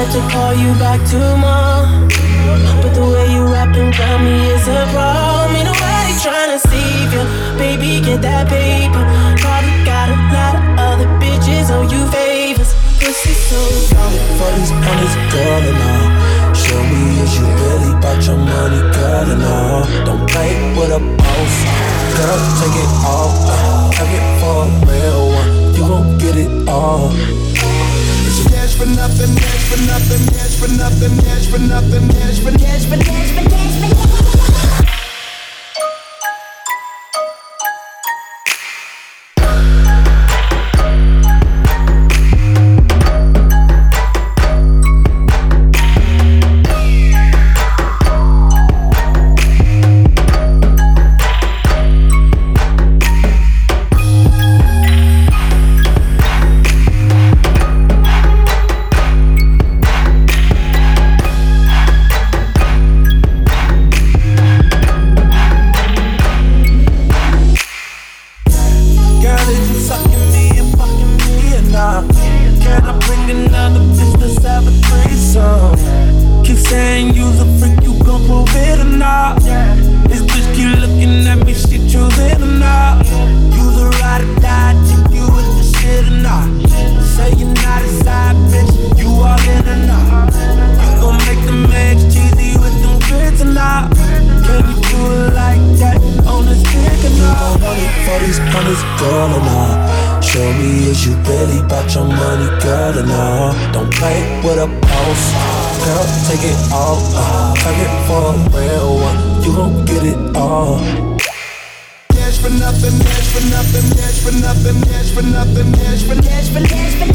meant to call you back tomorrow, but the way you rapping got me is a problem. Ain't nobody tryna save you, baby, get that paper. Probably got a lot of other bitches owe you favors. Pussy so good for these honest girl and all. Show me is you really bout your money, girl, and all. Don't play with a boss, girl, take it all. Have it for a real one, you gon' get it all. Cash for nothing, cash for nothing, cash for nothing, cash for nothing, cash for cash for cash for cash for. Cash for nothing, cash for nothing, cash for nothing, cash for nothing, cash for cash for cash for